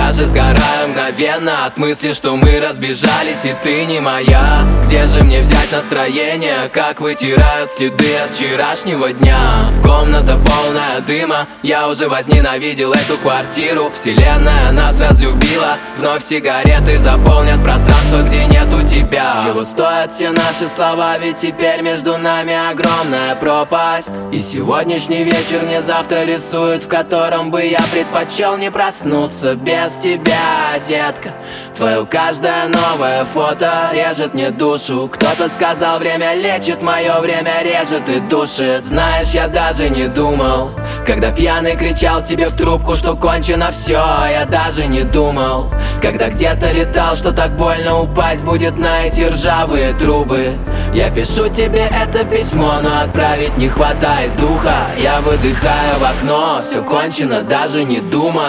Я же сгораю мгновенно от мысли, что мы разбежались, и ты не моя. Где же мне взять настроение, как вытирают следы от вчерашнего дня? Комната полная дыма, я уже возненавидел эту квартиру. Вселенная нас разлюбила, вновь сигареты заполнят пространство, где нету тебя. Чего стоят все наши слова, ведь теперь между нами огромная пропасть. И сегодняшний вечер мне завтра рисует, в котором бы я предпочел не проснуться без тебя, детка. Твое каждое новое фото режет мне душу. Кто-то сказал, время лечит, мое время режет и душит. Знаешь, я даже не думал, когда пьяный кричал тебе в трубку, что кончено все. Я даже не думал, когда где-то летал, что так больно упасть будет на эти ржавые трубы. Я пишу тебе это письмо, но отправить не хватает духа. Я выдыхаю в окно, все кончено, даже не думай.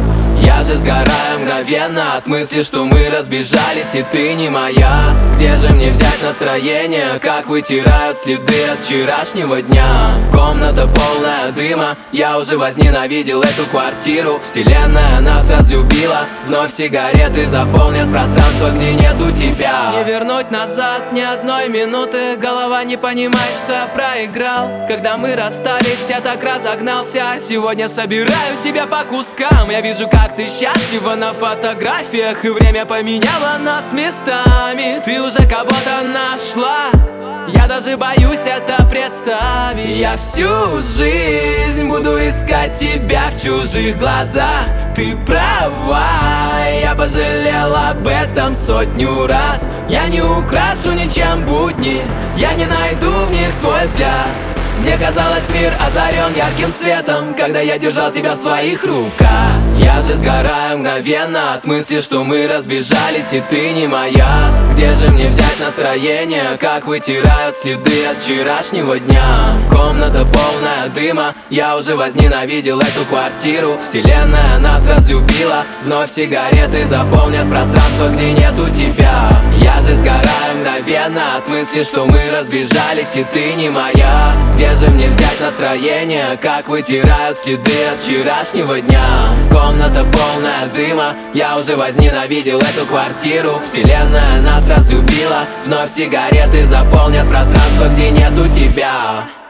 Я же сгораю мгновенно от мысли, что мы разбежались, и ты не моя. Где же мне взять настроение, как вытирают следы от вчерашнего дня? Комната полная дыма, я уже возненавидел эту квартиру. Вселенная нас разлюбила, вновь сигареты заполнят пространство, где нету тебя. Не вернуть назад ни одной минуты, голова не понимает, что я проиграл. Когда мы расстались, я так разогнался, а сегодня собираю себя по кускам. Я вижу, как ты счастлива на фотографиях, и время поменяло нас местами. Ты уже кого-то нашла, я даже боюсь это представить. Я всю жизнь буду искать тебя в чужих глазах. Ты права, я пожалел об этом сотню раз. Я не украшу ничем будни, я не найду в них твой взгляд. Мне казалось, мир озарен ярким светом, когда я держал тебя в своих руках. Я же сгораю мгновенно от мысли, что мы разбежались, и ты не моя. Где же мне взять настроение, как вытирают следы от вчерашнего дня? Комната полная дыма, я уже возненавидел эту квартиру. Вселенная нас разлюбила, вновь сигареты заполнят пространство, где нету тебя. Я же сгораю мгновенно от мысли, что мы разбежались, и ты не моя. Где же мне взять настроение, как вытирают следы от вчерашнего дня? Комната полная дыма, я уже возненавидел эту квартиру. Вселенная нас разлюбила, вновь сигареты заполнят пространство, где нету тебя.